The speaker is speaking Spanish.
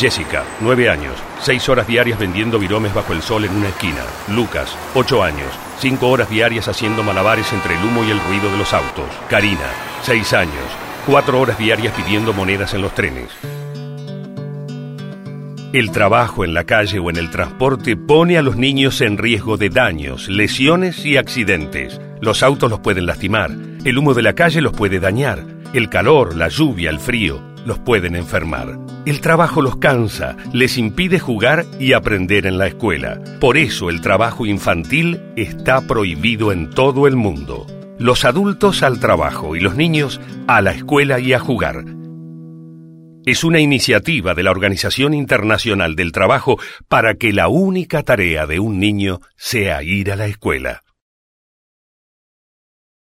Jessica, 9 años, 6 horas diarias vendiendo viromes bajo el sol en una esquina. Lucas, 8 años, 5 horas diarias haciendo malabares entre el humo y el ruido de los autos. Karina, 6 años, 4 horas diarias pidiendo monedas en los trenes. El trabajo en la calle o en el transporte pone a los niños en riesgo de daños, lesiones y accidentes. Los autos los pueden lastimar, el humo de la calle los puede dañar, el calor, la lluvia, el frío los pueden enfermar. El trabajo los cansa, les impide jugar y aprender en la escuela. Por eso el trabajo infantil está prohibido en todo el mundo. Los adultos al trabajo y los niños a la escuela y a jugar. Es una iniciativa de la Organización Internacional del Trabajo para que la única tarea de un niño sea ir a la escuela.